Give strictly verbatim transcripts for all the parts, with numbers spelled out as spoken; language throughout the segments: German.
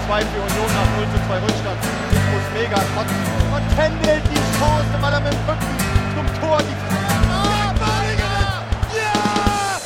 zwei für Union nach null zu zwei Rückstand. Ich muss mega kotzen. Und Kendall die Chance, weil er mit dem Rücken zum Tor die Ah, Badiger! Ja!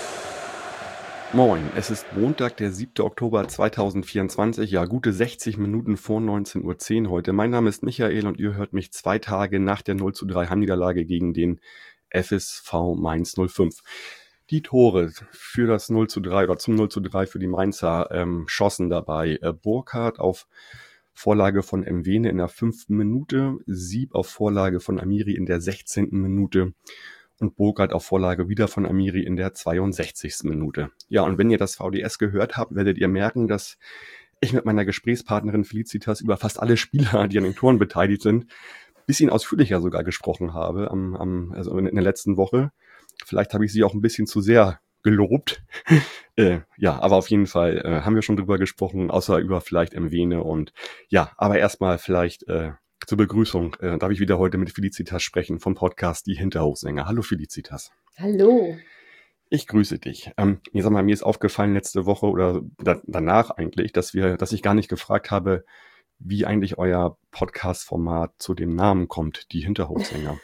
Moin, es ist Montag, der siebter Oktober zweitausendvierundzwanzig, ja gute sechzig Minuten vor neunzehn Uhr zehn heute. Mein Name ist Michael und ihr hört mich zwei Tage nach der null zu drei Heimniederlage gegen den F S V Mainz null fünf. Die Tore für das null zu drei oder zum null zu drei für die Mainzer ähm, schossen dabei äh, Burkhardt auf Vorlage von Mwene in der fünften Minute, Sieb auf Vorlage von Amiri in der sechzehnten Minute und Burkhardt auf Vorlage wieder von Amiri in der zweiundsechzigsten Minute. Ja, und wenn ihr das V D S gehört habt, werdet ihr merken, dass ich mit meiner Gesprächspartnerin Felicitas über fast alle Spieler, die an den Toren beteiligt sind, ein bisschen ausführlicher sogar gesprochen habe am, am, also in der letzten Woche. Vielleicht habe ich sie auch ein bisschen zu sehr gelobt. äh, ja, aber auf jeden Fall äh, haben wir schon drüber gesprochen, außer über vielleicht Mwene. Und ja, aber erstmal vielleicht äh, zur Begrüßung äh, darf ich wieder heute mit Felicitas sprechen vom Podcast Die Hinterhofsänger. Hallo Felicitas. Hallo. Ich grüße dich. Ähm, mir, sag mal, mir ist aufgefallen letzte Woche oder da, danach eigentlich, dass wir, dass ich gar nicht gefragt habe, wie eigentlich euer Podcast-Format zu dem Namen kommt, Die Hinterhofsänger.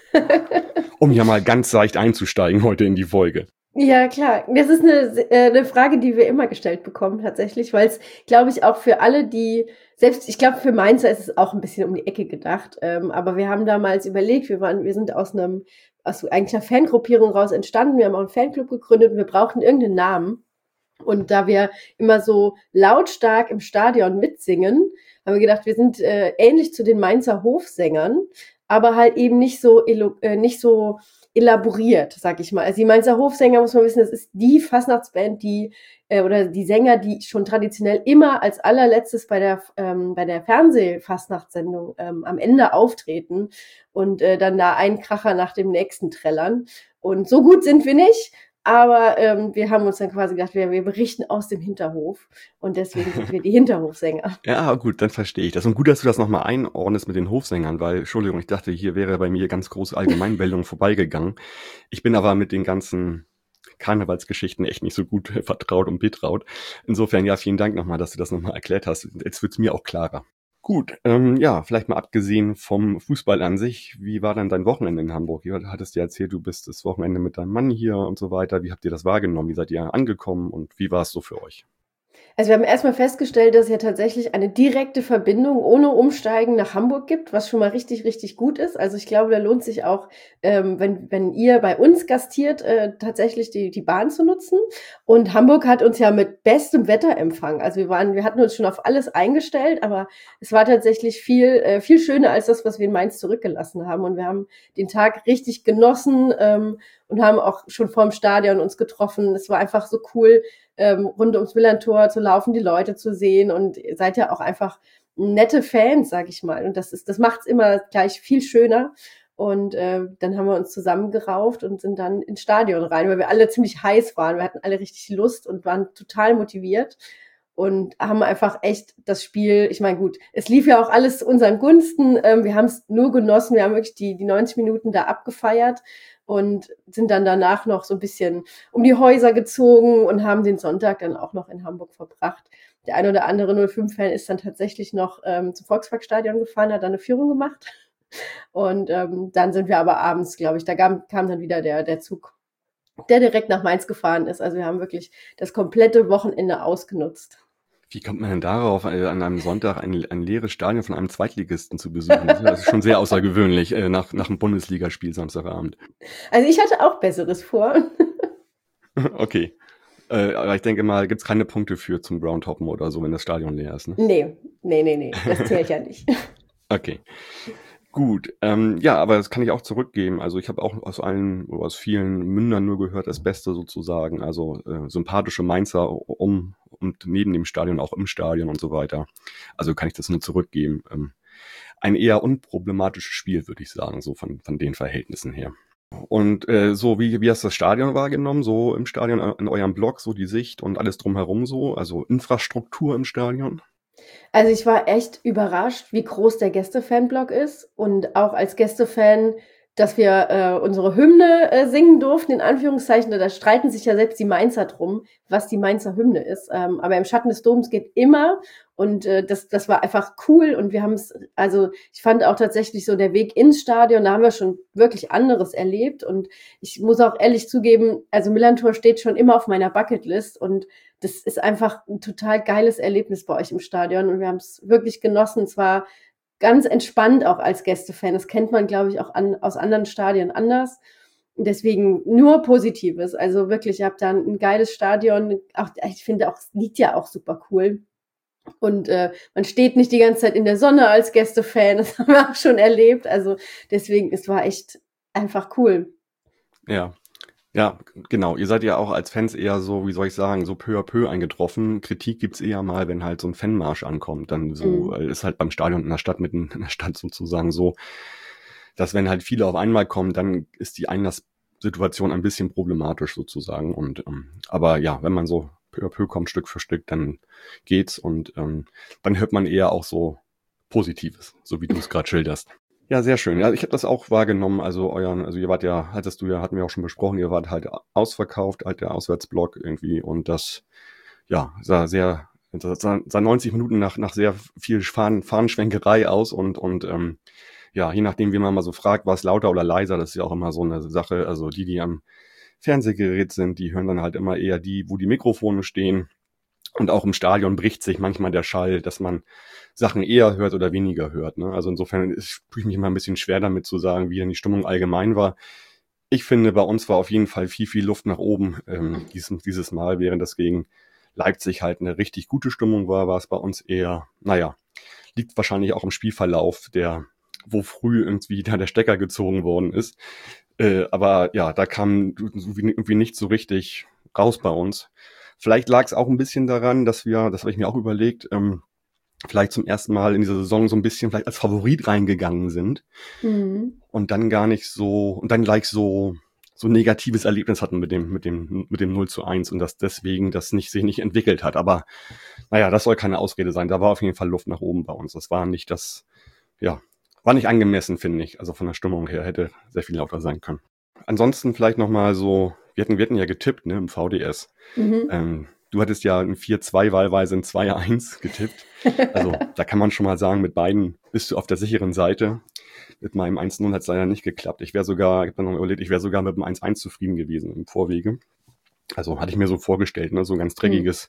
Um hier mal ganz leicht einzusteigen heute in die Folge. Ja, klar. Das ist eine, äh, eine Frage, die wir immer gestellt bekommen tatsächlich, weil es, glaube ich, auch für alle, die, selbst, ich glaube, für Mainzer ist es auch ein bisschen um die Ecke gedacht, ähm, aber wir haben damals überlegt, wir waren, wir sind aus einem, aus eigentlich einer Fangruppierung raus entstanden, wir haben auch einen Fanclub gegründet und wir brauchten irgendeinen Namen. Und da wir immer so lautstark im Stadion mitsingen, haben wir gedacht, wir sind äh, ähnlich zu den Mainzer Hofsängern, aber halt eben nicht so elo- äh, nicht so elaboriert, sag ich mal. Also die Mainzer Hofsänger, muss man wissen, das ist die Fastnachtsband, die äh, oder die Sänger, die schon traditionell immer als allerletztes bei der ähm, bei der Fernsehfastnachtssendung ähm, am Ende auftreten und äh, dann da einen Kracher nach dem nächsten trällern. Und so gut sind wir nicht. Aber ähm, wir haben uns dann quasi gedacht, wir, wir berichten aus dem Hinterhof und deswegen sind wir die Hinterhofsänger. Ja, gut, dann verstehe ich das. Und gut, dass du das nochmal einordnest mit den Hofsängern, weil, Entschuldigung, ich dachte, hier wäre bei mir ganz große Allgemeinbildung vorbeigegangen. Ich bin aber mit den ganzen Karnevalsgeschichten echt nicht so gut vertraut und betraut. Insofern, ja, vielen Dank nochmal, dass du das nochmal erklärt hast. Jetzt wird's mir auch klarer. Gut, ähm, ja, vielleicht mal abgesehen vom Fußball an sich, wie war dann dein Wochenende in Hamburg? Du hattest dir erzählt, du bist das Wochenende mit deinem Mann hier und so weiter. Wie habt ihr das wahrgenommen? Wie seid ihr angekommen und wie war es so für euch? Also wir haben erstmal festgestellt, dass es ja tatsächlich eine direkte Verbindung ohne Umsteigen nach Hamburg gibt, was schon mal richtig, richtig gut ist. Also ich glaube, da lohnt sich auch, ähm, wenn, wenn ihr bei uns gastiert, äh, tatsächlich die, die Bahn zu nutzen. Und Hamburg hat uns ja mit bestem Wetter empfangen. Also wir waren, wir hatten uns schon auf alles eingestellt, aber es war tatsächlich viel, äh, viel schöner als das, was wir in Mainz zurückgelassen haben. Und wir haben den Tag richtig genossen, ähm, und haben auch schon vorm Stadion uns getroffen. Es war einfach so cool, ähm, rund ums Millerntor zu laufen, die Leute zu sehen, und ihr seid ja auch einfach nette Fans, sag ich mal. Und das ist, das macht's immer gleich viel schöner. Und äh, dann haben wir uns zusammengerauft und sind dann ins Stadion rein, weil wir alle ziemlich heiß waren. Wir hatten alle richtig Lust und waren total motiviert und haben einfach echt das Spiel, ich meine, gut, es lief ja auch alles zu unseren Gunsten. Ähm, wir haben es nur genossen, wir haben wirklich die, die neunzig Minuten da abgefeiert und sind dann danach noch so ein bisschen um die Häuser gezogen und haben den Sonntag dann auch noch in Hamburg verbracht. Der ein oder andere null fünf-Fan ist dann tatsächlich noch ähm, zum Volksparkstadion gefahren, hat da eine Führung gemacht. Und ähm, dann sind wir aber abends, glaube ich, da kam, kam dann wieder der, der Zug, der direkt nach Mainz gefahren ist. Also wir haben wirklich das komplette Wochenende ausgenutzt. Wie kommt man denn darauf, äh, an einem Sonntag ein, ein leeres Stadion von einem Zweitligisten zu besuchen? Das ist schon sehr außergewöhnlich äh, nach, nach einem Bundesligaspiel Samstagabend. Also ich hatte auch Besseres vor. Okay. Äh, aber ich denke mal, gibt's keine Punkte für zum Groundhoppen oder so, wenn das Stadion leer ist, ne? Nee, nee, nee, nee, das zählt ja nicht. Okay. Gut, ähm, ja, aber das kann ich auch zurückgeben. Also ich habe auch aus allen, oder aus vielen Mündern nur gehört, das Beste sozusagen. Also äh, sympathische Mainzer um und neben dem Stadion, auch im Stadion und so weiter. Also kann ich das nur zurückgeben. Ähm, ein eher unproblematisches Spiel, würde ich sagen, so von, von den Verhältnissen her. Und äh, so, wie, wie hast du das Stadion wahrgenommen? So im Stadion, in eurem Blog, so die Sicht und alles drumherum so? Also Infrastruktur im Stadion? Also ich war echt überrascht, wie groß der Gäste-Fanblock ist, und auch als Gästefan dass wir äh, unsere Hymne äh, singen durften, in Anführungszeichen. Da streiten sich ja selbst die Mainzer drum, was die Mainzer Hymne ist. Ähm, aber im Schatten des Doms geht immer. Und äh, das, das war einfach cool. Und wir haben es, also ich fand auch tatsächlich so der Weg ins Stadion, da haben wir schon wirklich anderes erlebt. Und ich muss auch ehrlich zugeben, also Millerntor steht schon immer auf meiner Bucketlist. Und das ist einfach ein total geiles Erlebnis bei euch im Stadion. Und wir haben es wirklich genossen. Es war ganz entspannt auch als Gästefan. Das kennt man, glaube ich, auch an, aus anderen Stadien anders. Deswegen nur Positives. Also wirklich, ihr habt da ein, ein geiles Stadion. Auch, ich finde auch, es liegt ja auch super cool. Und äh, man steht nicht die ganze Zeit in der Sonne als Gästefan. Das haben wir auch schon erlebt. Also deswegen, es war echt einfach cool. Ja. Ja, genau. Ihr seid ja auch als Fans eher so, wie soll ich sagen, so peu à peu eingetroffen. Kritik gibt's eher mal, wenn halt so ein Fanmarsch ankommt. Dann so, Mhm. äh, ist halt beim Stadion in der Stadt, mitten in der Stadt sozusagen so, dass wenn halt viele auf einmal kommen, dann ist die Einlasssituation ein bisschen problematisch sozusagen. Und ähm, aber ja, wenn man so peu à peu kommt, Stück für Stück, dann geht's und ähm, dann hört man eher auch so Positives, so wie du es gerade schilderst. Ja, sehr schön. Ja, ich habe das auch wahrgenommen. Also euren, also ihr wart ja, hattest du ja, hatten wir auch schon besprochen, ihr wart halt ausverkauft, halt der Auswärtsblock irgendwie und das, ja, sah sehr, das sah, sah neunzig Minuten nach nach sehr viel Fahnen, Fahnenschwenkerei aus und und ähm, ja, je nachdem, wie man mal so fragt, war es lauter oder leiser, das ist ja auch immer so eine Sache. Also die, die am Fernsehgerät sind, die hören dann halt immer eher die, wo die Mikrofone stehen. Und auch im Stadion bricht sich manchmal der Schall, dass man Sachen eher hört oder weniger hört. Ne? Also insofern ist- tue ich mich immer ein bisschen schwer damit zu sagen, wie denn die Stimmung allgemein war. Ich finde, bei uns war auf jeden Fall viel, viel Luft nach oben ähm, dieses, dieses Mal, während das gegen Leipzig halt eine richtig gute Stimmung war, war es bei uns eher, naja, liegt wahrscheinlich auch im Spielverlauf, der, wo früh irgendwie da der Stecker gezogen worden ist. Äh, aber ja, da kam irgendwie nicht so richtig raus bei uns. Vielleicht lag es auch ein bisschen daran, dass wir, das habe ich mir auch überlegt, ähm, vielleicht zum ersten Mal in dieser Saison so ein bisschen vielleicht als Favorit reingegangen sind Mhm. und dann gar nicht so, und dann gleich so, so ein negatives Erlebnis hatten mit dem, mit dem, mit dem null zu eins und dass deswegen das nicht, sich nicht entwickelt hat. Aber naja, das soll keine Ausrede sein. Da war auf jeden Fall Luft nach oben bei uns. Das war nicht das, ja, war nicht angemessen, finde ich. Also von der Stimmung her hätte sehr viel lauter sein können. Ansonsten vielleicht nochmal so, wir hatten, wir hatten ja getippt, ne, im V D S. Mhm. Ähm, du hattest ja ein vier zwei wahlweise ein zwei eins getippt. Also da kann man schon mal sagen, mit beiden bist du auf der sicheren Seite. Mit meinem eins null hat es leider nicht geklappt. Ich wäre sogar, ich habe dann noch überlegt, ich wäre sogar mit dem eins eins zufrieden gewesen im Vorwege. Also hatte ich mir so vorgestellt, ne, so ein ganz dreckiges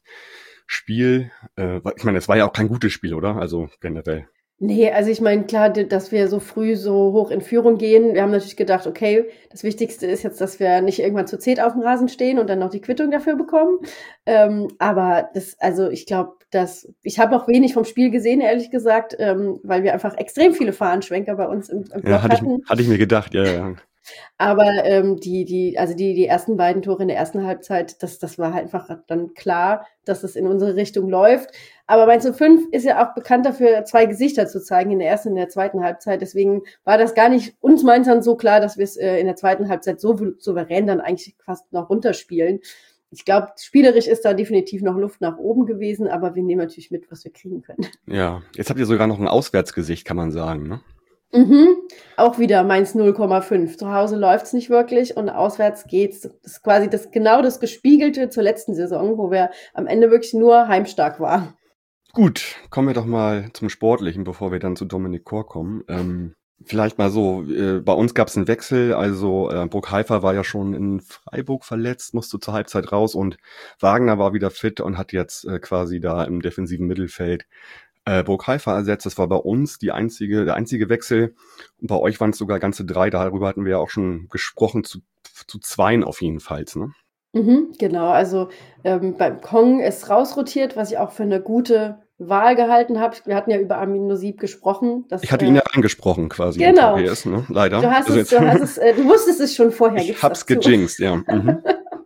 Spiel. Äh, ich meine, es war ja auch kein gutes Spiel, oder? Also generell. Nee, also ich meine, klar, d- dass wir so früh so hoch in Führung gehen. Wir haben natürlich gedacht, okay, das Wichtigste ist jetzt, dass wir nicht irgendwann zu zehnt auf dem Rasen stehen und dann noch die Quittung dafür bekommen. Ähm, aber das, also ich glaube, dass ich habe auch wenig vom Spiel gesehen, ehrlich gesagt, ähm, weil wir einfach extrem viele Fahrenschwenker bei uns im, im Block Ja, hatte ich, hatten. hatte ich mir gedacht, ja, ja. Aber ähm, die, die, also die, die ersten beiden Tore in der ersten Halbzeit, das, das war halt einfach dann klar, dass es in unsere Richtung läuft. Aber Mainz null fünf ist ja auch bekannt dafür, zwei Gesichter zu zeigen in der ersten und in der zweiten Halbzeit. Deswegen war das gar nicht uns Mainzern so klar, dass wir es äh, in der zweiten Halbzeit so souverän dann eigentlich fast noch runterspielen. Ich glaube, spielerisch ist da definitiv noch Luft nach oben gewesen, aber wir nehmen natürlich mit, was wir kriegen können. Ja, jetzt habt ihr sogar noch ein Auswärtsgesicht, kann man sagen, ne? Mhm. Auch wieder Mainz null Komma fünf. Zu Hause läuft's nicht wirklich und auswärts geht's. Das ist quasi das, genau das Gespiegelte zur letzten Saison, wo wir am Ende wirklich nur heimstark waren. Gut, kommen wir doch mal zum Sportlichen, bevor wir dann zu Dominik Kor kommen. Ähm, vielleicht mal so, äh, bei uns gab es einen Wechsel, also äh, Burg Haifa war ja schon in Freiburg verletzt, musste zur Halbzeit raus und Wagner war wieder fit und hat jetzt äh, quasi da im defensiven Mittelfeld äh, Burg Haifa ersetzt. Das war bei uns die einzige, der einzige Wechsel und bei euch waren es sogar ganze drei, darüber hatten wir ja auch schon gesprochen, zu, zu zweien auf jeden Fall, ne? Mhm, genau, also ähm, beim Kong ist rausrotiert, was ich auch für eine gute Wahl gehalten habe. Wir hatten ja über Amin Nusib gesprochen. Das, Ich hatte äh, ihn ja angesprochen quasi im genau, V D S, ne? Leider. du hast Also es, jetzt, du hast es, äh, du wusstest es schon vorher, ich gibst hab's das zu. gejinxt, ja. Mhm.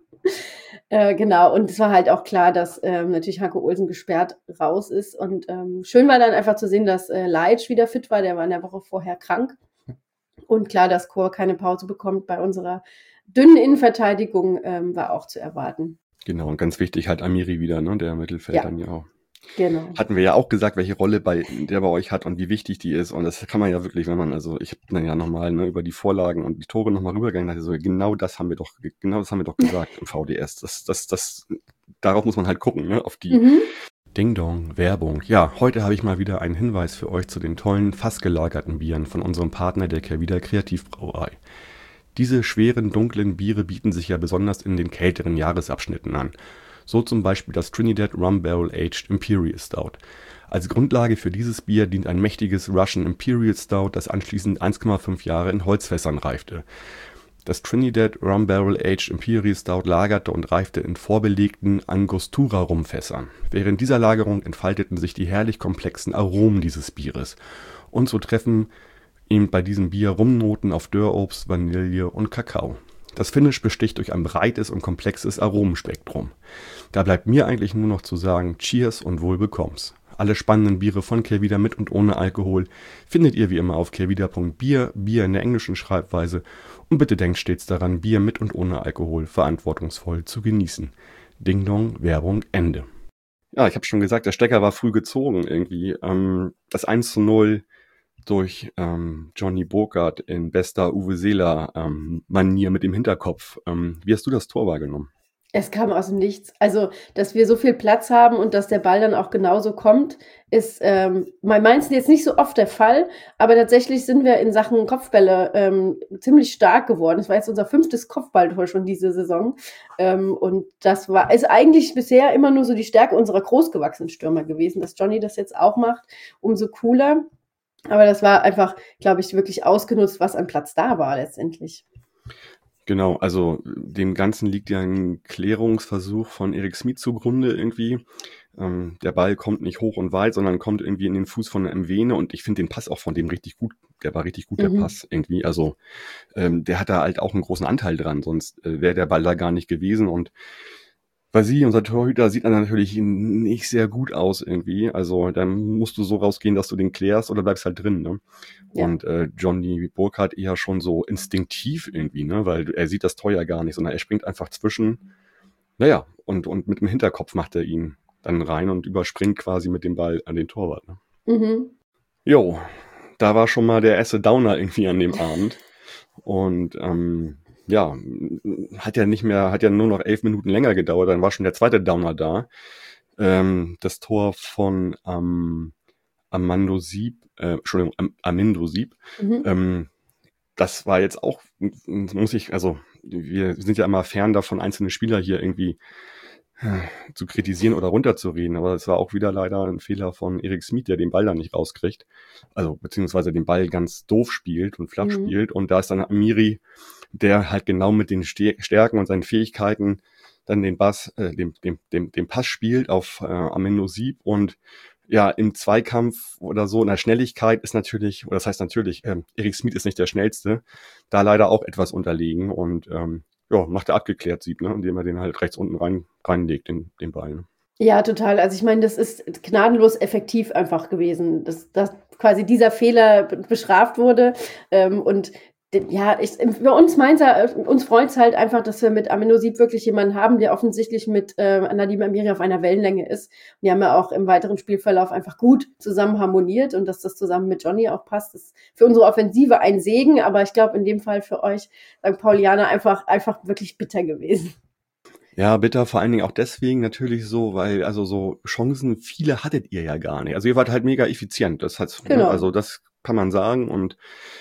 Äh, genau, und es war halt auch klar, dass ähm, natürlich Hanko Olsen gesperrt raus ist. Und ähm, schön war dann einfach zu sehen, dass äh, Leitsch wieder fit war. Der war in der Woche vorher krank. Und klar, dass Kor keine Pause bekommt bei unserer dünnen Innenverteidigung, ähm, war auch zu erwarten. Genau, und ganz wichtig halt Amiri wieder, ne? Der im Mittelfeld Ja. dann ja auch. Genau. Hatten wir ja auch gesagt, welche Rolle bei der bei euch hat und wie wichtig die ist. Und das kann man ja wirklich, wenn man, also ich habe dann ja nochmal ne, über die Vorlagen und die Tore nochmal rübergegangen, dachte so, genau das haben wir doch, genau das haben wir doch gesagt im V D S. Das, das, das, darauf muss man halt gucken, ne, auf die Mhm. Ding Dong, Werbung. Ja, heute habe ich mal wieder einen Hinweis für euch zu den tollen, fassgelagerten Bieren von unserem Partner der Kehrwieder Kreativbrauerei. Diese schweren, dunklen Biere bieten sich ja besonders in den kälteren Jahresabschnitten an. So zum Beispiel das Trinidad Rum Barrel Aged Imperial Stout. Als Grundlage für dieses Bier dient ein mächtiges Russian Imperial Stout, das anschließend eins Komma fünf Jahre in Holzfässern reifte. Das Trinidad Rum Barrel Aged Imperial Stout lagerte und reifte in vorbelegten Angostura-Rumfässern. Während dieser Lagerung entfalteten sich die herrlich komplexen Aromen dieses Bieres. Und so treffen eben bei diesem Bier Rumnoten auf Dörrobst, Vanille und Kakao. Das Finish besticht durch ein breites und komplexes Aromenspektrum. Da bleibt mir eigentlich nur noch zu sagen, Cheers und wohl bekomm's. Alle spannenden Biere von Kehrwieder mit und ohne Alkohol findet ihr wie immer auf kehrwieder punkt bier, Bier in der englischen Schreibweise. Und bitte denkt stets daran, Bier mit und ohne Alkohol verantwortungsvoll zu genießen. Ding Dong, Werbung, Ende. Ja, ich habe schon gesagt, der Stecker war früh gezogen irgendwie. Ähm, das eins zu null durch ähm, Johnny Burkhardt in bester Uwe Seeler-Manier ähm, mit dem Hinterkopf. Ähm, wie hast du das Tor wahrgenommen? Es kam aus dem Nichts. Also, dass wir so viel Platz haben und dass der Ball dann auch genauso kommt, ist ähm, bei Mainz jetzt nicht so oft der Fall. Aber tatsächlich sind wir in Sachen Kopfbälle ähm, ziemlich stark geworden. Es war jetzt unser fünftes Kopfballtor schon diese Saison. Ähm, und das war ist eigentlich bisher immer nur so die Stärke unserer großgewachsenen Stürmer gewesen. Dass Johnny das jetzt auch macht, umso cooler. Aber das war einfach, glaube ich, wirklich ausgenutzt, was an Platz da war letztendlich. Genau, also dem Ganzen liegt ja ein Klärungsversuch von Erik Smith zugrunde irgendwie. Ähm, der Ball kommt nicht hoch und weit, sondern kommt irgendwie in den Fuß von Mwene und ich finde den Pass auch von dem richtig gut. Der war richtig gut, der Mhm. Pass irgendwie. Also ähm, der hat da halt auch einen großen Anteil dran, sonst äh, wäre der Ball da gar nicht gewesen. Und Basili, unser Torhüter, sieht dann natürlich nicht sehr gut aus irgendwie. Also dann musst du so rausgehen, dass du den klärst oder bleibst halt drin, ne? Ja. Und äh, Johnny Burkhardt eher schon so instinktiv irgendwie, ne? Weil er sieht das Tor ja gar nicht, sondern er springt einfach zwischen. Naja, und, und mit dem Hinterkopf macht er ihn dann rein und überspringt quasi mit dem Ball an den Torwart, ne? Mhm. Jo, da war schon mal der erste Downer irgendwie an dem Abend. Und ähm, ja, hat ja nicht mehr, hat ja nur noch elf Minuten länger gedauert, dann war schon der zweite Downer da. Ähm, das Tor von ähm, Armando Sieb, äh, Entschuldigung, Am, Armindo Sieb, Mhm. ähm, das war jetzt auch, muss ich, also wir sind ja immer fern davon, einzelne Spieler hier irgendwie äh, zu kritisieren oder runterzureden, aber es war auch wieder leider ein Fehler von Erik Smith, der den Ball da nicht rauskriegt, also beziehungsweise den Ball ganz doof spielt und flach Mhm. spielt und da ist dann Amiri, der halt genau mit den Ste- Stärken und seinen Fähigkeiten dann den Bass, äh, dem, dem, dem, dem Pass spielt auf äh, Armindo Sieb und ja, im Zweikampf oder so in der Schnelligkeit ist natürlich, oder das heißt natürlich, ähm, Erik Smith ist nicht der Schnellste, da leider auch etwas unterlegen und ähm, ja, macht er abgeklärt Sieb, ne, indem er den halt rechts unten rein reinlegt, den, den Ball. Ne? Ja, total. Also ich meine, das ist gnadenlos effektiv einfach gewesen, dass, dass quasi dieser Fehler be- bestraft wurde. Ähm, und de- ja, ich, bei uns Mainzer, äh, uns freut es halt einfach, dass wir mit Amino Sieb wirklich jemanden haben, der offensichtlich mit äh, Nadim Amiri auf einer Wellenlänge ist. Und die haben ja auch im weiteren Spielverlauf einfach gut zusammen harmoniert und dass das zusammen mit Johnny auch passt, ist für unsere Offensive ein Segen, aber ich glaube in dem Fall für euch, Sankt Paulianer, einfach, einfach wirklich bitter gewesen. Ja, bitter, vor allen Dingen auch deswegen natürlich so, weil also so Chancen, viele hattet ihr ja gar nicht. Also ihr wart halt mega effizient, das hat, ne, Genau. also das kann man sagen und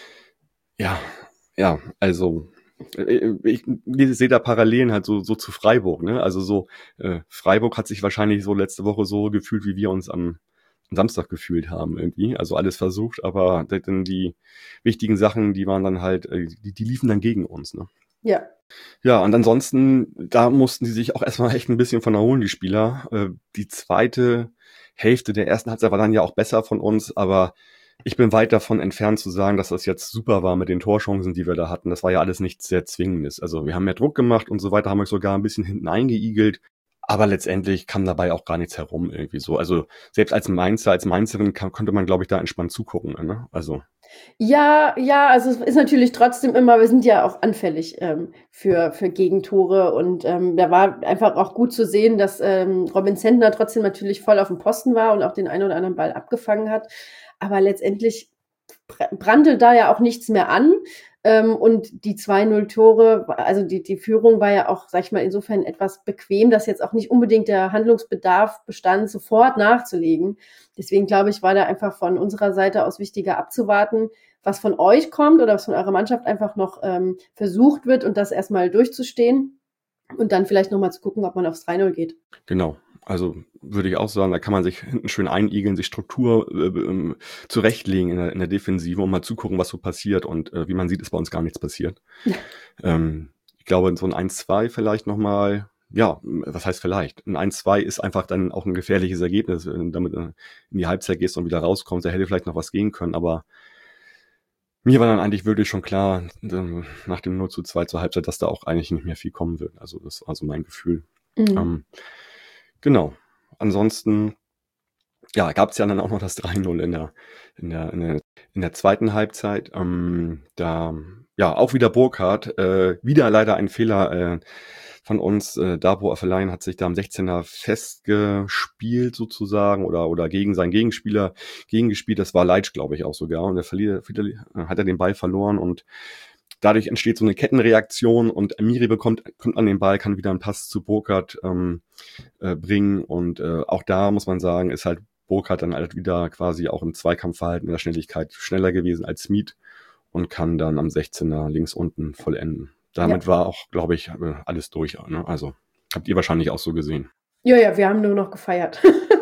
ja, ja, also äh, ich, ich sehe da Parallelen halt so, so zu Freiburg, ne? Also so, äh, Freiburg hat sich wahrscheinlich so letzte Woche so gefühlt, wie wir uns am, am Samstag gefühlt haben irgendwie. Also alles versucht, aber dann die wichtigen Sachen, die waren dann halt, äh, die, die liefen dann gegen uns, ne? Ja. Ja, und ansonsten, da mussten sie sich auch erstmal echt ein bisschen von erholen, die Spieler. Äh, die zweite Hälfte der ersten Halbzeit war dann ja auch besser von uns, aber ich bin weit davon entfernt zu sagen, dass das jetzt super war mit den Torchancen, die wir da hatten. Das war ja alles nichts sehr Zwingendes. Also wir haben mehr Druck gemacht und so weiter, haben euch sogar ein bisschen hinten eingeigelt. Aber letztendlich kam dabei auch gar nichts herum irgendwie so. Also selbst als Mainzer, als Mainzerin kann, konnte man, glaube ich, da entspannt zugucken. Ne? Also Ja, ja, also es ist natürlich trotzdem immer, wir sind ja auch anfällig ähm, für, für Gegentore und ähm, da war einfach auch gut zu sehen, dass ähm, Robin Zentner trotzdem natürlich voll auf dem Posten war und auch den einen oder anderen Ball abgefangen hat. Aber letztendlich br- brannte da ja auch nichts mehr an. Ähm, und die zwei null Tore, also die, die Führung war ja auch, sag ich mal, insofern etwas bequem, dass jetzt auch nicht unbedingt der Handlungsbedarf bestand, sofort nachzulegen. Deswegen glaube ich, war da einfach von unserer Seite aus wichtiger abzuwarten, was von euch kommt oder was von eurer Mannschaft einfach noch ähm, versucht wird und das erstmal durchzustehen und dann vielleicht nochmal zu gucken, ob man aufs drei null geht. genau. Also würde ich auch sagen, da kann man sich hinten schön einigeln, sich Struktur äh, ähm, zurechtlegen in der, in der Defensive und mal zugucken, was so passiert. Und äh, wie man sieht, ist bei uns gar nichts passiert. ähm, ich glaube, so ein eins zwei vielleicht nochmal, ja, was heißt vielleicht? Ein eins zwei ist einfach dann auch ein gefährliches Ergebnis, wenn du damit in die Halbzeit gehst und wieder rauskommst. Da hätte vielleicht noch was gehen können, aber mir war dann eigentlich wirklich schon klar, ähm, nach dem null zu zwei zur Halbzeit, dass da auch eigentlich nicht mehr viel kommen wird. Also das war so mein Gefühl. Mhm. Ähm, genau. Ansonsten, ja, gab es ja dann auch noch das drei null in der, in der, in der, in der zweiten Halbzeit. Ähm, da, ja, auch wieder Burkhardt, äh, wieder leider ein Fehler äh, von uns. Äh, Dabo Affelein hat sich da am sechzehner festgespielt sozusagen oder, oder gegen seinen Gegenspieler gegengespielt. Das war Leitsch, glaube ich, auch sogar. Und er verliert, verliert, hat er den Ball verloren und dadurch entsteht so eine Kettenreaktion und Amiri bekommt, kommt an den Ball, kann wieder einen Pass zu Burkhardt ähm, äh, bringen und äh, auch da muss man sagen, ist halt Burkhardt dann halt wieder quasi auch im Zweikampfverhalten in der Schnelligkeit schneller gewesen als Smith und kann dann am sechzehner links unten vollenden. Damit Ja. war auch, glaube ich, alles durch. Ne? Also habt ihr wahrscheinlich auch so gesehen. Ja, ja, wir haben nur noch gefeiert.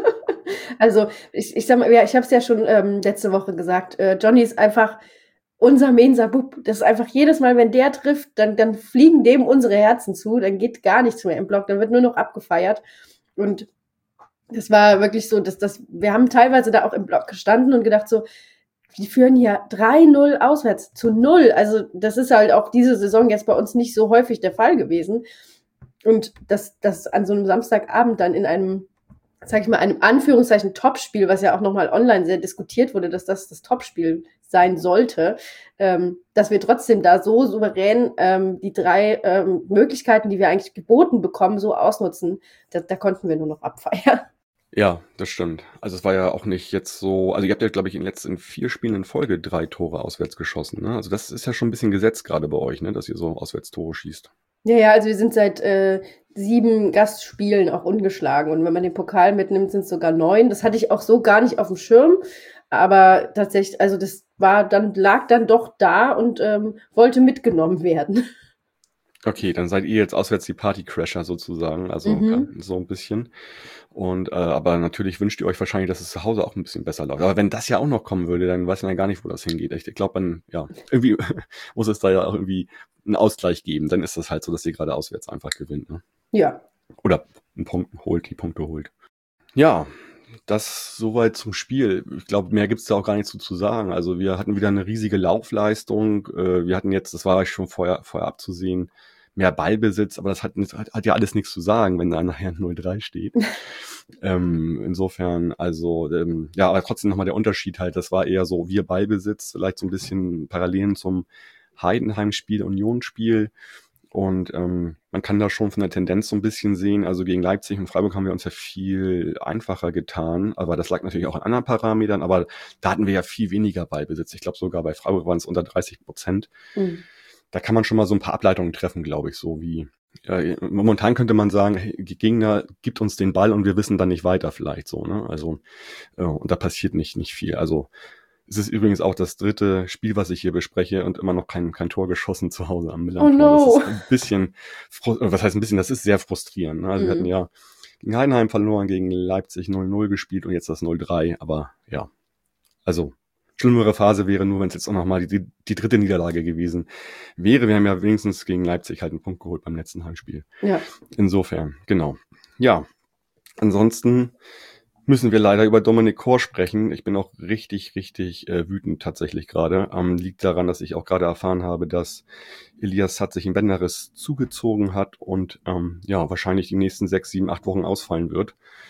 Also ich, ich sag mal, ja, ich habe es ja schon ähm, letzte Woche gesagt, äh, Johnny ist einfach unser Mensa Bub. Das ist einfach jedes Mal, wenn der trifft, dann, dann fliegen dem unsere Herzen zu, dann geht gar nichts mehr im Block, dann wird nur noch abgefeiert. Und das war wirklich so, dass das, wir haben teilweise da auch im Block gestanden und gedacht so, die führen hier drei null auswärts zu null. Also das ist halt auch diese Saison jetzt bei uns nicht so häufig der Fall gewesen. Und das, das an so einem Samstagabend dann in einem, sag ich mal, einem Anführungszeichen Topspiel, was ja auch nochmal online sehr diskutiert wurde, dass das das Topspiel sein sollte, ähm, dass wir trotzdem da so souverän ähm, die drei ähm, Möglichkeiten, die wir eigentlich geboten bekommen, so ausnutzen, da, da konnten wir nur noch abfeiern. Ja, das stimmt. Also es war ja auch nicht jetzt so, also ihr habt ja, glaube ich, in den letzten vier Spielen in Folge drei Tore auswärts geschossen. Ne? Also das ist ja schon ein bisschen Gesetz gerade bei euch, ne? Dass ihr so Auswärtstore schießt. Ja, ja, also wir sind seit äh, sieben Gastspielen auch ungeschlagen. Und wenn man den Pokal mitnimmt, sind es sogar neun. Das hatte ich auch so gar nicht auf dem Schirm. Aber tatsächlich, also das war dann, lag dann doch da und ähm, wollte mitgenommen werden. Okay, dann seid ihr jetzt auswärts die Partycrasher sozusagen, also Mhm. so ein bisschen. Und äh, aber natürlich wünscht ihr euch wahrscheinlich, dass es zu Hause auch ein bisschen besser läuft. Aber wenn das ja auch noch kommen würde, dann weiß man ja gar nicht, wo das hingeht. Ich glaube, man, ja, irgendwie muss es da ja auch irgendwie einen Ausgleich geben. Dann ist das halt so, dass ihr gerade auswärts einfach gewinnt, ne? Ja. Oder einen Punkt holt, die Punkte holt. Ja, das soweit zum Spiel. Ich glaube, mehr gibt's da auch gar nicht so zu sagen. Also wir hatten wieder eine riesige Laufleistung. Äh, wir hatten jetzt, das war schon vorher, vorher abzusehen, mehr Ballbesitz, aber das hat, hat, hat ja alles nichts zu sagen, wenn da nachher null drei steht. ähm, insofern, also, ähm, ja, aber trotzdem nochmal der Unterschied halt, das war eher so, wir Ballbesitz, vielleicht so ein bisschen Parallelen zum Heidenheim-Spiel, Union-Spiel. Und ähm, man kann da schon von der Tendenz so ein bisschen sehen, also gegen Leipzig und Freiburg haben wir uns ja viel einfacher getan, aber das lag natürlich auch an anderen Parametern, aber da hatten wir ja viel weniger Ballbesitz. Ich glaube sogar bei Freiburg waren es unter dreißig Prozent. Mhm. Da kann man schon mal so ein paar Ableitungen treffen, glaube ich, so wie, ja, momentan könnte man sagen, hey, Gegner gibt uns den Ball und wir wissen dann nicht weiter vielleicht so, ne? Also, äh, und da passiert nicht, nicht viel. Also, es ist übrigens auch das dritte Spiel, was ich hier bespreche und immer noch kein, kein Tor geschossen zu Hause am Millantor. Oh no. Das ist ein bisschen, was heißt ein bisschen, das ist sehr frustrierend. Ne? Also Mhm. wir hatten ja gegen Heidenheim verloren, gegen Leipzig null null gespielt und jetzt das null drei. Aber ja, also schlimmere Phase wäre nur, wenn es jetzt auch nochmal die, die dritte Niederlage gewesen wäre. Wir haben ja wenigstens gegen Leipzig halt einen Punkt geholt beim letzten Heimspiel. Ja. Insofern, genau. Ja, ansonsten müssen wir leider über Dominic Kor sprechen. Ich bin auch richtig, richtig äh, wütend tatsächlich gerade. Ähm, liegt daran, dass ich auch gerade erfahren habe, dass Elias Satt sich einen Bänderriss zugezogen hat und ähm, ja wahrscheinlich die nächsten sechs, sieben, acht Wochen ausfallen wird.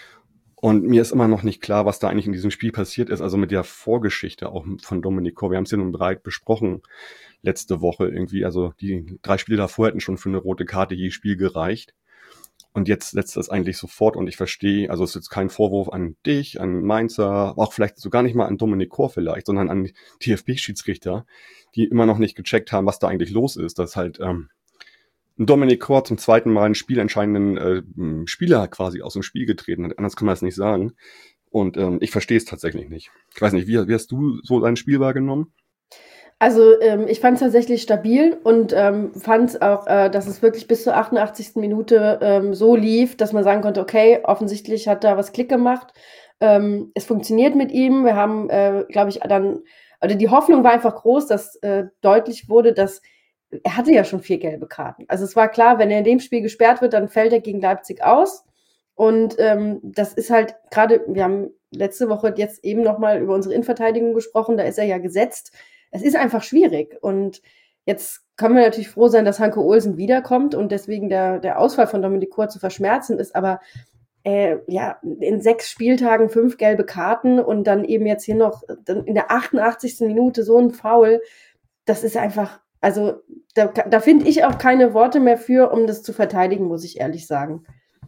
Und mir ist immer noch nicht klar, was da eigentlich in diesem Spiel passiert ist, also mit der Vorgeschichte auch von Dominic Kor. Wir haben es ja nun breit besprochen letzte Woche irgendwie. Also die drei Spiele davor hätten schon für eine rote Karte je Spiel gereicht. Und jetzt setzt das eigentlich sofort und ich verstehe, also es ist jetzt kein Vorwurf an dich, an Mainzer, auch vielleicht sogar nicht mal an Dominic Kor vielleicht, sondern an T F B-Schiedsrichter, die immer noch nicht gecheckt haben, was da eigentlich los ist, dass halt ähm, ein Dominic Kor zum zweiten Mal einen spielentscheidenden äh, Spieler quasi aus dem Spiel getreten hat. Anders kann man es nicht sagen. Und ähm, ich verstehe es tatsächlich nicht. Ich weiß nicht, wie, wie hast du so dein Spiel wahrgenommen? Also ähm, ich fand es tatsächlich stabil und ähm, fand auch, äh, dass es wirklich bis zur achtundachtzigsten Minute ähm, so lief, dass man sagen konnte, okay, offensichtlich hat da was Klick gemacht. Ähm, es funktioniert mit ihm. Wir haben, äh, glaube ich, dann, oder die Hoffnung war einfach groß, dass äh, deutlich wurde, dass er hatte ja schon vier gelbe Karten. Also es war klar, wenn er in dem Spiel gesperrt wird, dann fällt er gegen Leipzig aus. Und ähm, das ist halt gerade, wir haben letzte Woche jetzt eben nochmal über unsere Innenverteidigung gesprochen, da ist er ja gesetzt. Es ist einfach schwierig und jetzt können wir natürlich froh sein, dass Hanke Olsen wiederkommt und deswegen der, der Ausfall von Dominic Kor zu verschmerzen ist, aber äh, ja, in sechs Spieltagen fünf gelbe Karten und dann eben jetzt hier noch in der achtundachtzigsten Minute so ein Foul, das ist einfach, also da, da finde ich auch keine Worte mehr für, um das zu verteidigen, muss ich ehrlich sagen.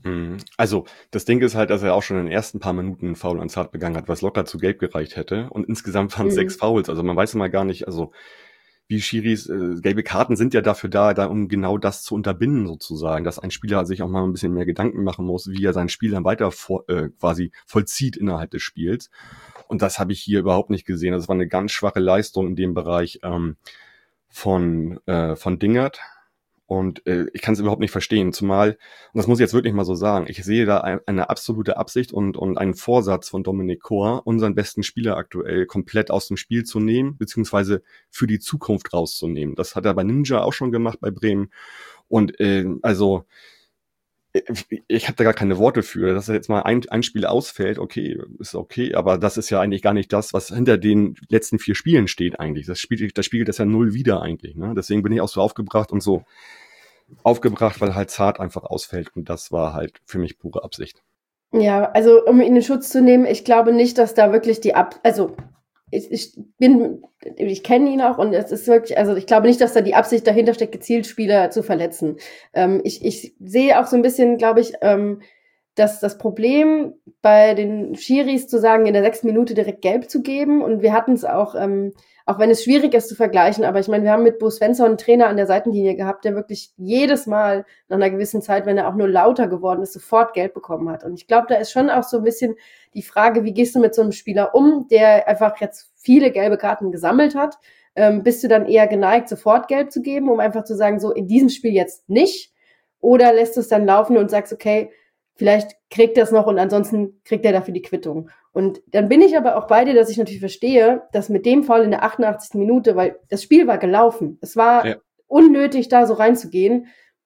Also, das Ding ist halt, dass er auch schon in den ersten paar Minuten einen Foul an Satt begangen hat, was locker zu gelb gereicht hätte. Und insgesamt waren es mhm. sechs Fouls. Also man weiß immer gar nicht, also wie Schiris, äh, gelbe Karten sind ja dafür da, da, um genau das zu unterbinden sozusagen, dass ein Spieler sich auch mal ein bisschen mehr Gedanken machen muss, wie er sein Spiel dann weiter vor, äh, quasi vollzieht innerhalb des Spiels. Und das habe ich hier überhaupt nicht gesehen. Das war eine ganz schwache Leistung in dem Bereich ähm, von, äh, von Dingert. Und äh, ich kann es überhaupt nicht verstehen, zumal, und das muss ich jetzt wirklich mal so sagen, ich sehe da ein, eine absolute Absicht und, und einen Vorsatz von Dominic Kor, unseren besten Spieler aktuell komplett aus dem Spiel zu nehmen, beziehungsweise für die Zukunft rauszunehmen. Das hat er bei Ninja auch schon gemacht bei Bremen. Und äh, also ich habe da gar keine Worte für, dass er jetzt mal ein, ein Spiel ausfällt, okay, ist okay, aber das ist ja eigentlich gar nicht das, was hinter den letzten vier Spielen steht eigentlich. Das spiegelt, das spiegelt das ja null wieder eigentlich, ne? Deswegen bin ich auch so aufgebracht und so aufgebracht, weil halt Satt einfach ausfällt und das war halt für mich pure Absicht. Ja, also um ihn in Schutz zu nehmen, ich glaube nicht, dass da wirklich die Ab... Also ich, ich bin, ich kenne ihn auch und es ist wirklich, also ich glaube nicht, dass da die Absicht dahinter steckt, gezielt Spieler zu verletzen. Ähm, ich, ich sehe auch so ein bisschen, glaube ich, ähm, dass das Problem bei den Schiris zu sagen, in der sechsten Minute direkt gelb zu geben und wir hatten es auch, ähm, auch wenn es schwierig ist zu vergleichen, aber ich meine, wir haben mit Bo Svensson einen Trainer an der Seitenlinie gehabt, der wirklich jedes Mal nach einer gewissen Zeit, wenn er auch nur lauter geworden ist, sofort gelb bekommen hat. Und ich glaube, da ist schon auch so ein bisschen die Frage, wie gehst du mit so einem Spieler um, der einfach jetzt viele gelbe Karten gesammelt hat? Ähm, bist du dann eher geneigt, sofort gelb zu geben, um einfach zu sagen, so in diesem Spiel jetzt nicht? Oder lässt du es dann laufen und sagst, okay, vielleicht kriegt er es noch und ansonsten kriegt er dafür die Quittung. Und dann bin ich aber auch bei dir, dass ich natürlich verstehe, dass mit dem Fall in der achtundachtzigsten Minute, weil das Spiel war gelaufen. Es war ja unnötig, da so reinzugehen.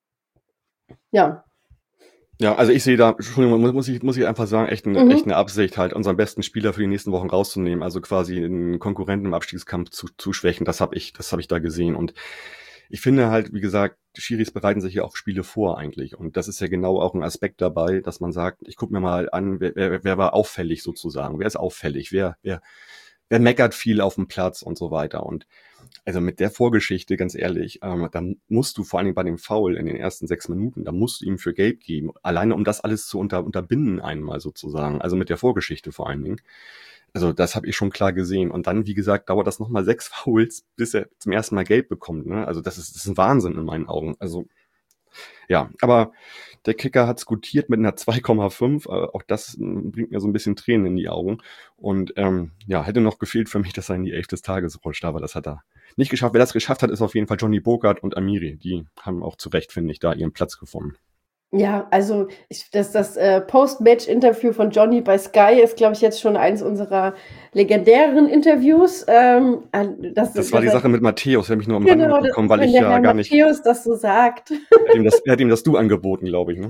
Ja. Ja, also ich sehe da, Entschuldigung, muss ich, muss ich einfach sagen, echt eine, mhm. echt eine Absicht, halt unseren besten Spieler für die nächsten Wochen rauszunehmen, also quasi einen Konkurrenten im Abstiegskampf zu, zu schwächen. Das habe ich, das habe ich da gesehen. Und ich finde halt, wie gesagt, die Schiris bereiten sich ja auch Spiele vor eigentlich. Und das ist ja genau auch ein Aspekt dabei, dass man sagt, ich gucke mir mal an, wer, wer, wer war auffällig sozusagen, wer ist auffällig, wer, wer, wer meckert viel auf dem Platz und so weiter. Und also mit der Vorgeschichte, ganz ehrlich, ähm, da musst du vor allem bei dem Foul in den ersten sechs Minuten, da musst du ihm für Gelb geben, alleine um das alles zu unter, unterbinden einmal sozusagen, also mit der Vorgeschichte vor allen Dingen. Also das habe ich schon klar gesehen. Und dann, wie gesagt, dauert das nochmal sechs Fouls, bis er zum ersten Mal Gelb bekommt. Ne? Also das ist, das ist ein Wahnsinn in meinen Augen. Also ja, aber der Kicker hat es gutiert mit einer zwei Komma fünf. Auch das bringt mir so ein bisschen Tränen in die Augen. Und ähm, ja, hätte noch gefehlt für mich, dass er in die Elf des Tages rutscht. Aber das hat er nicht geschafft. Wer das geschafft hat, ist auf jeden Fall Johnny Burkhardt und Amiri. Die haben auch zu Recht, finde ich, da ihren Platz gefunden. Ja, also ich, das, das äh, Post-Match-Interview von Johnny bei Sky ist, glaube ich, jetzt schon eins unserer legendäreren Interviews. Ähm, das das war die Sache mit Matthäus, der mich nur am genau, Rand mitbekommen, weil ich der ja Herr gar nicht... Matthäus das so sagt. Er hat ihm das, er hat ihm das Du angeboten, glaube ich, ne?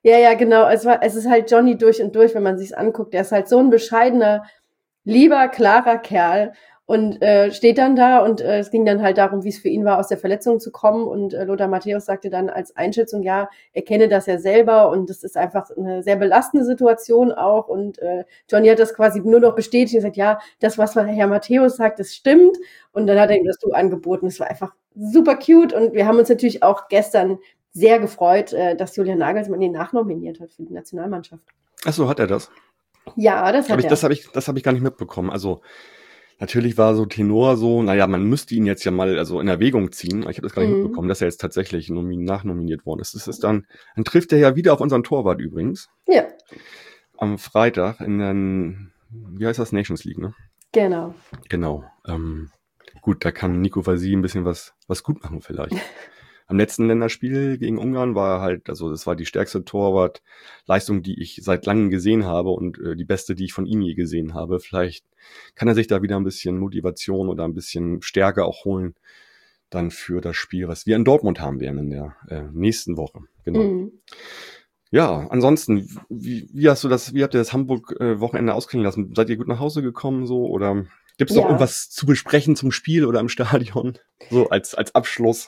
Ja, ja, genau. Es war, es ist halt Johnny durch und durch, wenn man sich's anguckt. Er ist halt so ein bescheidener, lieber, klarer Kerl und äh, steht dann da und äh, es ging dann halt darum, wie es für ihn war, aus der Verletzung zu kommen und äh, Lothar Matthäus sagte dann als Einschätzung, ja, er kenne das ja selber und das ist einfach eine sehr belastende Situation auch und äh, Johnny hat das quasi nur noch bestätigt und gesagt, ja, das, was Herr Matthäus sagt, das stimmt und dann hat er ihm das Du angeboten. Es war einfach super cute und wir haben uns natürlich auch gestern sehr gefreut, äh, dass Julian Nagelsmann ihn nachnominiert hat für die Nationalmannschaft. Ach so, hat er das? Ja, das hat Hab ich, er. das habe ich, das habe ich gar nicht mitbekommen. Also natürlich war so Tenor so, naja, man müsste ihn jetzt ja mal also in Erwägung ziehen. Ich habe das gar nicht Mhm. mitbekommen, dass er jetzt tatsächlich nomin- nachnominiert worden ist. Das ist dann, dann trifft er ja wieder auf unseren Torwart übrigens. Ja, Am Freitag in den, wie heißt das, Nations League, ne? genau. Genau. Ähm, gut, da kann Nico Vasi ein bisschen was, was gut machen vielleicht. Am letzten Länderspiel gegen Ungarn war er halt, also das war die stärkste Torwartleistung, die ich seit langem gesehen habe und äh, die beste, die ich von ihm je gesehen habe. Vielleicht kann er sich da wieder ein bisschen Motivation oder ein bisschen Stärke auch holen dann für das Spiel, was wir in Dortmund haben werden in der äh, nächsten Woche. Genau. Mhm. Ja, ansonsten, wie, wie hast du das, wie habt ihr das Hamburg-Wochenende ausklingen lassen? Seid ihr gut nach Hause gekommen so oder gibt es noch Ja. irgendwas zu besprechen zum Spiel oder im Stadion? So als, als Abschluss.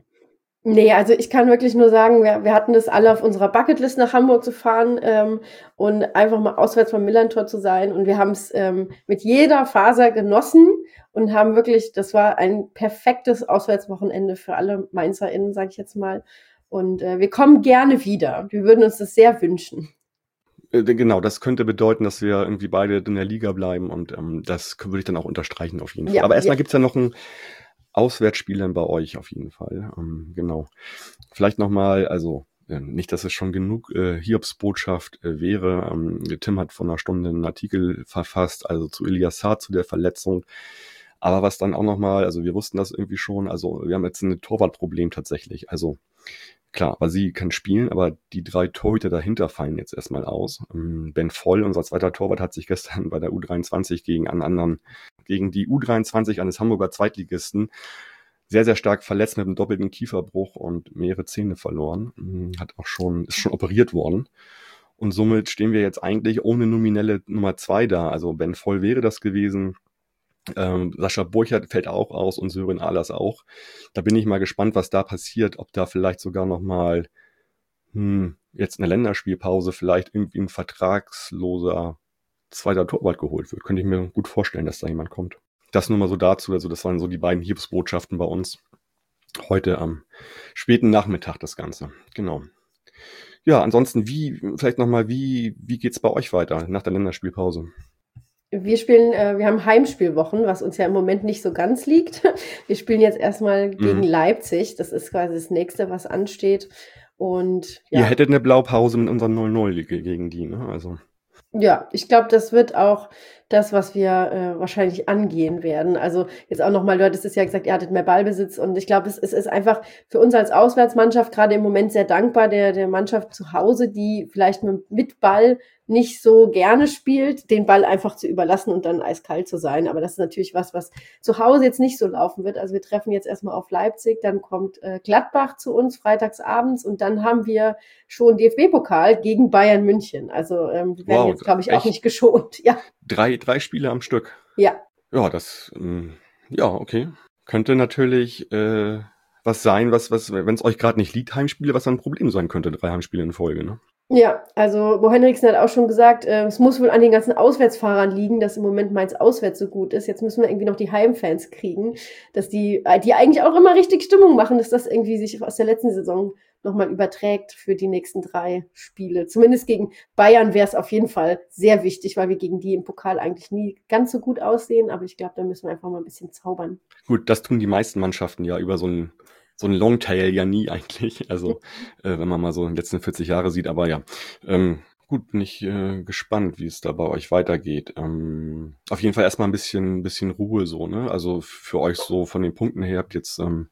Nee, also ich kann wirklich nur sagen, wir, wir hatten das alle auf unserer Bucketlist nach Hamburg zu fahren ähm, und einfach mal auswärts vom Millantor zu sein. Und wir haben es ähm, mit jeder Faser genossen und haben wirklich, das war ein perfektes Auswärtswochenende für alle MainzerInnen, sage ich jetzt mal. Und äh, wir kommen gerne wieder. Wir würden uns das sehr wünschen. Äh, Genau, das könnte bedeuten, dass wir irgendwie beide in der Liga bleiben und ähm, das würde ich dann auch unterstreichen auf jeden Fall. Ja, Aber erstmal ja. gibt's ja noch ein Auswärtsspiel dann bei euch auf jeden Fall. Ähm, genau. Vielleicht nochmal, also äh, nicht, dass es schon genug äh, Hiobsbotschaft äh, wäre. Ähm, Tim hat vor einer Stunde einen Artikel verfasst, also zu Ilias Saad, zu der Verletzung. Aber was dann auch nochmal, also wir wussten das irgendwie schon, also wir haben jetzt ein Torwartproblem tatsächlich. Also klar, Vasi kann spielen, aber die drei Torhüter dahinter fallen jetzt erstmal aus. Ähm, Ben Voll, unser zweiter Torwart, hat sich gestern bei der U dreiundzwanzig gegen einen anderen, gegen die U dreiundzwanzig eines Hamburger Zweitligisten sehr, sehr stark verletzt mit einem doppelten Kieferbruch und mehrere Zähne verloren. Ähm, Hat auch schon, ist schon operiert worden. Und somit stehen wir jetzt eigentlich ohne nominelle Nummer zwei da. Also Ben Voll wäre das gewesen. Ähm, Sascha Burchert fällt auch aus und Sören Ahlers auch. Da bin ich mal gespannt, was da passiert, ob da vielleicht sogar nochmal hm, jetzt eine Länderspielpause vielleicht irgendwie ein vertragsloser zweiter Torwart geholt wird. Könnte ich mir gut vorstellen, dass da jemand kommt. Das nur mal so dazu. Also das waren so die beiden Hilfsbotschaften bei uns. Heute am späten Nachmittag das Ganze. Genau. Ja, ansonsten, wie, vielleicht nochmal, wie, wie geht's bei euch weiter nach der Länderspielpause? Wir spielen, äh, wir haben Heimspielwochen, was uns ja im Moment nicht so ganz liegt. Wir spielen jetzt erstmal gegen Mhm. Leipzig. Das ist quasi das nächste, was ansteht. Und ja. Ihr hättet eine Blaupause mit unserem null null ge- gegen die, ne? Also. Ja, ich glaube, das wird auch das, was wir äh, wahrscheinlich angehen werden. Also jetzt auch nochmal, du hattest es ja gesagt, ihr hattet mehr Ballbesitz und ich glaube, es, es ist einfach für uns als Auswärtsmannschaft gerade im Moment sehr dankbar, der, der Mannschaft zu Hause, die vielleicht mit, mit Ball nicht so gerne spielt, den Ball einfach zu überlassen und dann eiskalt zu sein. Aber das ist natürlich was, was zu Hause jetzt nicht so laufen wird. Also wir treffen jetzt erstmal auf Leipzig, dann kommt äh, Gladbach zu uns freitags abends und dann haben wir schon D F B-Pokal gegen Bayern München. Also ähm, wir werden Wow, jetzt, glaube ich, auch echt? nicht geschont. Ja, Drei, drei Spiele am Stück. ja. Ja, das, ähm, ja, okay. Könnte natürlich äh, was sein, was, was, wenn es euch gerade nicht liegt, Heimspiele, was dann ein Problem sein könnte, drei Heimspiele in Folge, ne? Ja, also Bo Henriksen hat auch schon gesagt, äh, es muss wohl an den ganzen Auswärtsfahrern liegen, dass im Moment Mainz auswärts so gut ist. Jetzt müssen wir irgendwie noch die Heimfans kriegen, dass die, äh, die eigentlich auch immer richtig Stimmung machen, dass das irgendwie sich aus der letzten Saison nochmal überträgt für die nächsten drei Spiele. Zumindest gegen Bayern wäre es auf jeden Fall sehr wichtig, weil wir gegen die im Pokal eigentlich nie ganz so gut aussehen. Aber ich glaube, da müssen wir einfach mal ein bisschen zaubern. Gut, das tun die meisten Mannschaften ja über so ein so ein Longtail ja nie eigentlich. Also äh, wenn man mal so in den letzten vierzig Jahre sieht, aber ja. Ähm, gut, bin ich äh, gespannt, wie es da bei euch weitergeht. Ähm, auf jeden Fall erstmal ein bisschen, bisschen Ruhe so, ne? Also für euch so von den Punkten her habt jetzt ähm,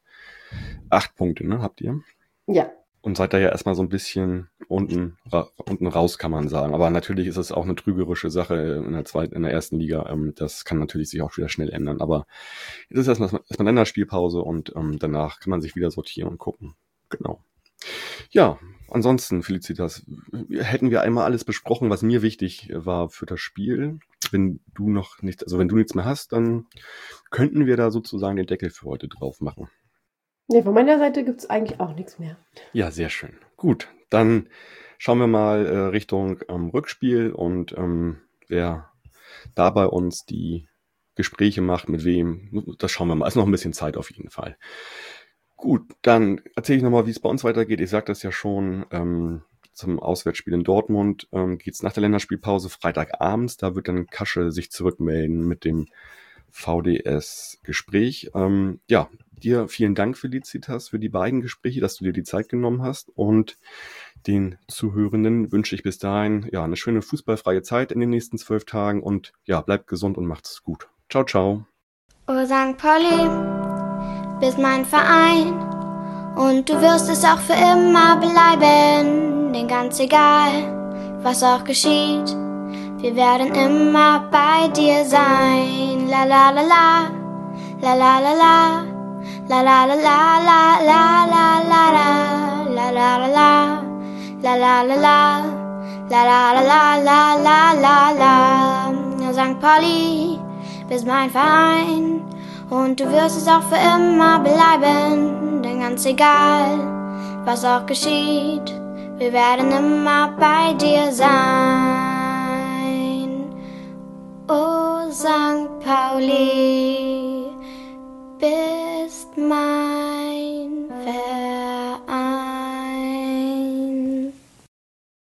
acht Punkte, ne? Habt ihr? Ja. Und seid da ja erstmal so ein bisschen unten, ra unten raus, kann man sagen. Aber natürlich ist es auch eine trügerische Sache in der zweiten, in der ersten Liga. Ähm, das kann natürlich sich auch wieder schnell ändern. Aber jetzt ist erstmal, erstmal Länderspielpause und ähm, danach kann man sich wieder sortieren und gucken. Genau. Ja, ansonsten, Felicitas, hätten wir einmal alles besprochen, was mir wichtig war für das Spiel. Wenn du noch nicht, also wenn du nichts mehr hast, dann könnten wir da sozusagen den Deckel für heute drauf machen. Nee, von meiner Seite gibt es eigentlich auch nichts mehr. Ja, sehr schön. Gut, dann schauen wir mal äh, Richtung ähm, Rückspiel und ähm, wer da bei uns die Gespräche macht, mit wem, das schauen wir mal. Ist noch ein bisschen Zeit auf jeden Fall. Gut, dann erzähle ich nochmal, wie es bei uns weitergeht. Ich sagte das ja schon, ähm, zum Auswärtsspiel in Dortmund ähm, geht es nach der Länderspielpause Freitagabends. Da wird dann Kasche sich zurückmelden mit dem V D S-Gespräch. Ähm, ja, dir vielen Dank, Felicitas, für die beiden Gespräche, dass du dir die Zeit genommen hast. Und den Zuhörenden wünsche ich bis dahin ja eine schöne fußballfreie Zeit in den nächsten zwölf Tagen. Und ja, bleibt gesund und macht's gut. Ciao, ciao. Oh, Sankt Pauli, bist mein Verein und du wirst es auch für immer bleiben, denn ganz egal, was auch geschieht, wir werden immer bei dir sein. La la la la, la la la la, la la la la la la la la la la la la, la la la la, la la la la la la la. Sankt Pauli, bist mein Verein und du wirst es auch für immer bleiben, denn ganz egal, was auch geschieht, wir werden immer bei dir sein. Oh, Sankt Pauli, bist mein Verein.